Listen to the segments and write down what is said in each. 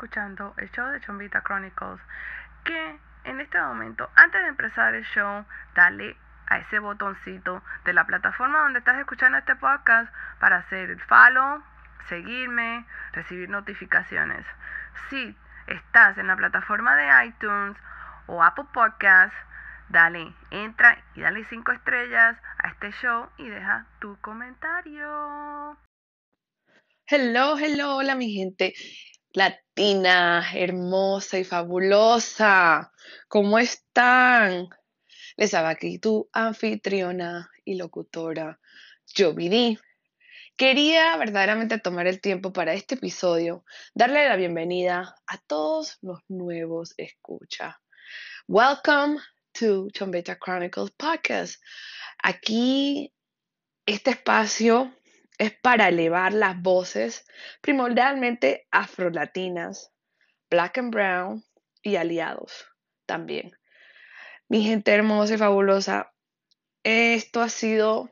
escuchando el show de Chombita Chronicles, que en este momento, antes de empezar el show, dale a ese botoncito de la plataforma donde estás escuchando este podcast para hacer el follow, seguirme, recibir notificaciones. Si estás en la plataforma de iTunes o Apple Podcasts, dale, entra y dale 5 estrellas a este show y deja tu comentario. Hello, hello, hola mi gente latina, hermosa y fabulosa. ¿Cómo están? Les habla aquí tu anfitriona y locutora, Jovidi. Quería verdaderamente tomar el tiempo para este episodio, darle la bienvenida a todos los nuevos escucha. Welcome to Chombeta Chronicles Podcast. Aquí este espacio es para elevar las voces primordialmente afrolatinas, black and brown y aliados también. Mi gente hermosa y fabulosa, esto ha sido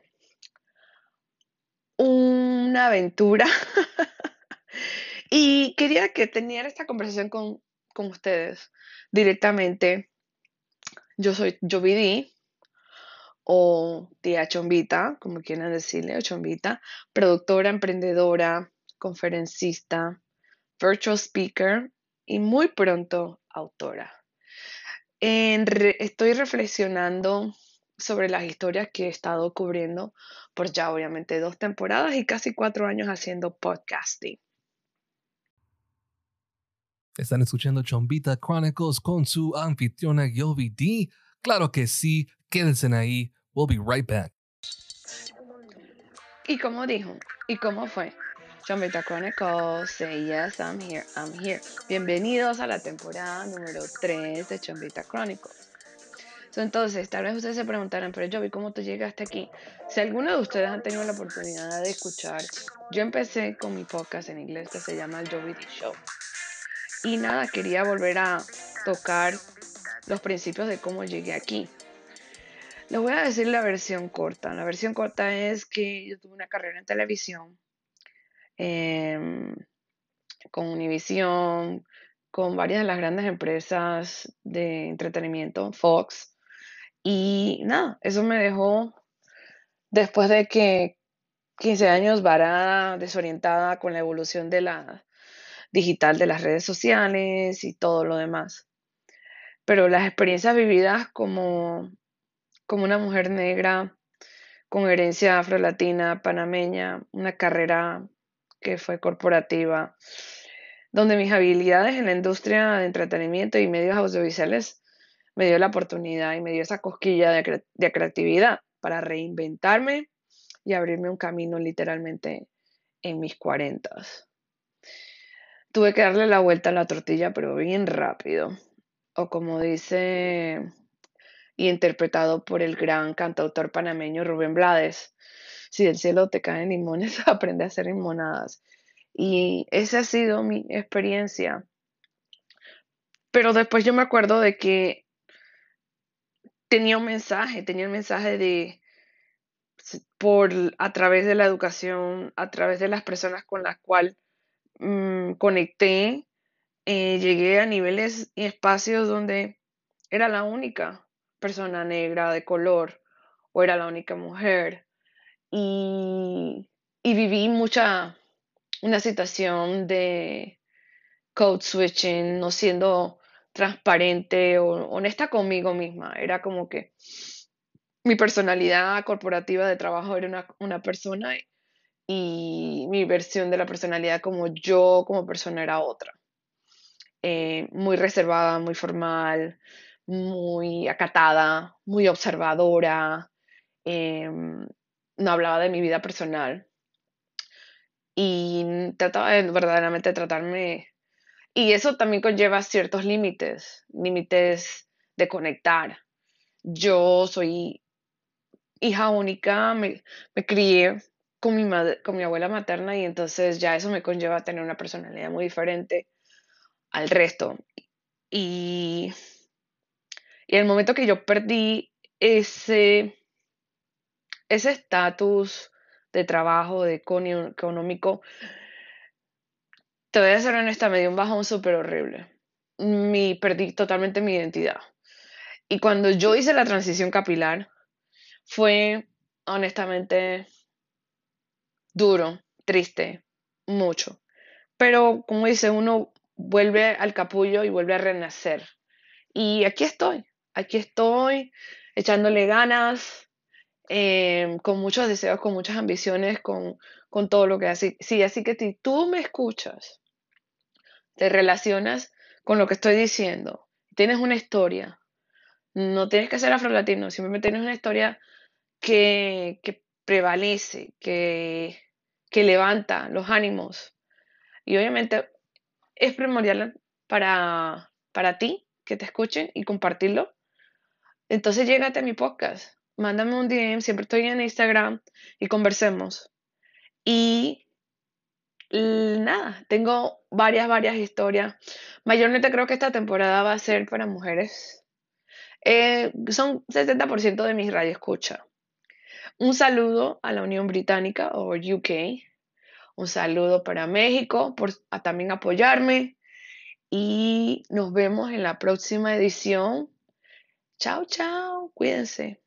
una aventura y quería que tener esta conversación con ustedes directamente. Yo soy Jovidi o tía Chombita, como quieran decirle, o Chombita, productora, emprendedora, conferencista, virtual speaker y muy pronto autora. Estoy reflexionando sobre las historias que he estado cubriendo por ya obviamente 2 temporadas y casi 4 años haciendo podcasting. Están escuchando Chombita Chronicles con su anfitriona Yovi D. Claro que sí, quédense ahí. We'll be right back. ¿Y cómo dijo? ¿Y cómo fue? Chombita Chronicles, say yes, I'm here, I'm here. Bienvenidos a la temporada número 3 de Chombita Chronicles. Entonces, tal vez ustedes se preguntarán, pero Jovi, ¿cómo tú llegaste aquí? Si alguno de ustedes han tenido la oportunidad de escuchar, yo empecé con mi podcast en inglés que se llama el Jovi D Show. Y nada, quería volver a tocar los principios de cómo llegué aquí. Les voy a decir la versión corta. La versión corta es que yo tuve una carrera en televisión, con Univision, con varias de las grandes empresas de entretenimiento, Fox. Y nada, eso me dejó, después de que 15 años varada, desorientada con la evolución de la digital de las redes sociales y todo lo demás. Pero las experiencias vividas como una mujer negra con herencia afrolatina, panameña, una carrera que fue corporativa, donde mis habilidades en la industria de entretenimiento y medios audiovisuales me dio la oportunidad y me dio esa cosquilla de creatividad para reinventarme y abrirme un camino literalmente en mis 40. Tuve que darle la vuelta a la tortilla, pero bien rápido. O como dice y interpretado por el gran cantautor panameño Rubén Blades, si del cielo te caen limones, aprende a hacer limonadas. Y esa ha sido mi experiencia. Pero después yo me acuerdo de que tenía el mensaje de a través de la educación, a través de las personas con las cuales conecté, llegué a niveles y espacios donde era la única persona negra de color o era la única mujer y viví una situación de code switching, no siendo transparente o honesta conmigo misma. Era como que mi personalidad corporativa de trabajo era una persona y mi versión de la personalidad como yo, como persona, era otra. Muy reservada, muy formal, muy acatada, muy observadora. No hablaba de mi vida personal y trataba de verdaderamente tratarme. Y eso también conlleva ciertos límites, límites de conectar. Yo soy hija única, me crié con mi abuela materna y entonces ya eso me conlleva tener una personalidad muy diferente al resto. Y, y el momento que yo perdí ese estatus de trabajo, de económico, Te voy a ser honesta, me dio un bajón súper horrible. Perdí totalmente mi identidad. Y cuando yo hice la transición capilar, fue honestamente duro, triste, mucho. Pero como dice, uno vuelve al capullo y vuelve a renacer. Y aquí estoy, echándole ganas, con muchos deseos, con muchas ambiciones, con todo lo que hace. Sí, así que si tú me escuchas, te relacionas con lo que estoy diciendo, tienes una historia, no tienes que ser afrolatino, simplemente tienes una historia que prevalece, que levanta los ánimos. Y obviamente es primordial para ti que te escuchen y compartirlo. Entonces llégate a mi podcast, mándame un DM, siempre estoy en Instagram y conversemos. Y nada, tengo varias historias. Mayormente creo que esta temporada va a ser para mujeres. Son 70% de mis radioescucha. Un saludo a la Unión Británica o UK. Un saludo para México por también apoyarme. Y nos vemos en la próxima edición. Chao, chao. Cuídense.